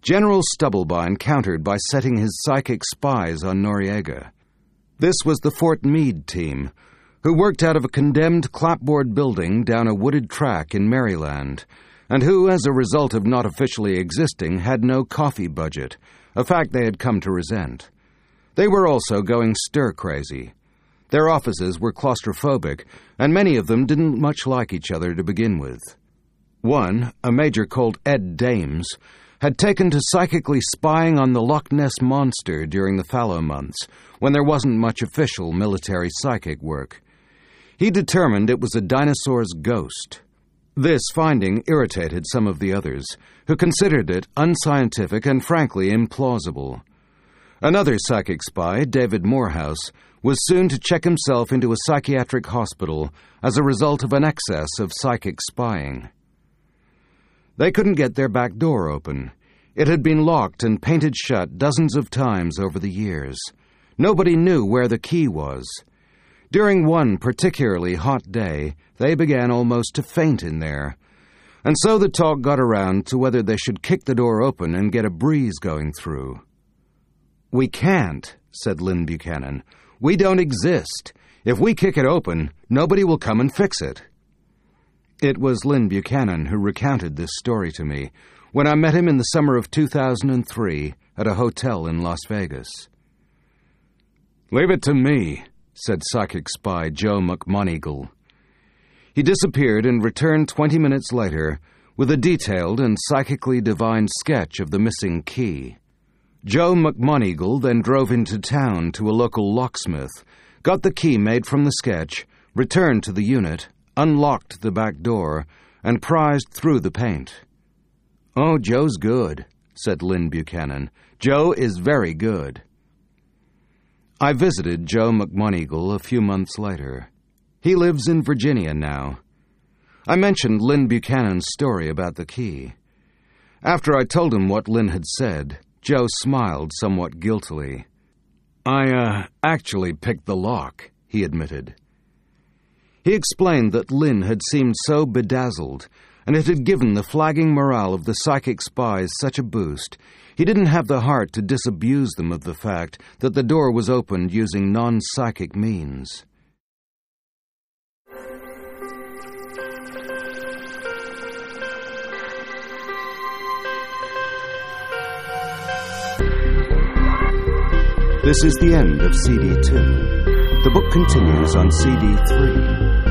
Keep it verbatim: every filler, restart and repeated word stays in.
General Stubblebine countered by setting his psychic spies on Noriega. This was the Fort Meade team, who worked out of a condemned clapboard building down a wooded track in Maryland, and who, as a result of not officially existing, had no coffee budget, a fact they had come to resent. They were also going stir-crazy. Their offices were claustrophobic, and many of them didn't much like each other to begin with. One, a major called Ed Dames, had taken to psychically spying on the Loch Ness Monster during the fallow months, when there wasn't much official military psychic work. He determined it was a dinosaur's ghost. This finding irritated some of the others, who considered it unscientific and frankly implausible. Another psychic spy, David Morehouse, was soon to check himself into a psychiatric hospital as a result of an excess of psychic spying. They couldn't get their back door open. It had been locked and painted shut dozens of times over the years. Nobody knew where the key was. During one particularly hot day, they began almost to faint in there. And so the talk got around to whether they should kick the door open and get a breeze going through. "We can't," said Lynn Buchanan. "We don't exist. If we kick it open, nobody will come and fix it." It was Lynn Buchanan who recounted this story to me when I met him in the summer of two thousand three at a hotel in Las Vegas. "Leave it to me," said psychic spy Joe McMoneagle. He disappeared and returned twenty minutes later with a detailed and psychically divined sketch of the missing key. Joe McMoneagle then drove into town to a local locksmith, got the key made from the sketch, returned to the unit, unlocked the back door, and prized through the paint. "Oh, Joe's good," said Lynn Buchanan. "Joe is very good." I visited Joe McMoneagle a few months later. He lives in Virginia now. I mentioned Lynn Buchanan's story about the key. After I told him what Lynn had said, Joe smiled somewhat guiltily. I, uh, actually picked the lock," he admitted. He explained that Lynn had seemed so bedazzled, and it had given the flagging morale of the psychic spies such a boost, he didn't have the heart to disabuse them of the fact that the door was opened using non-psychic means. This is the end of C D two. The book continues on C D three.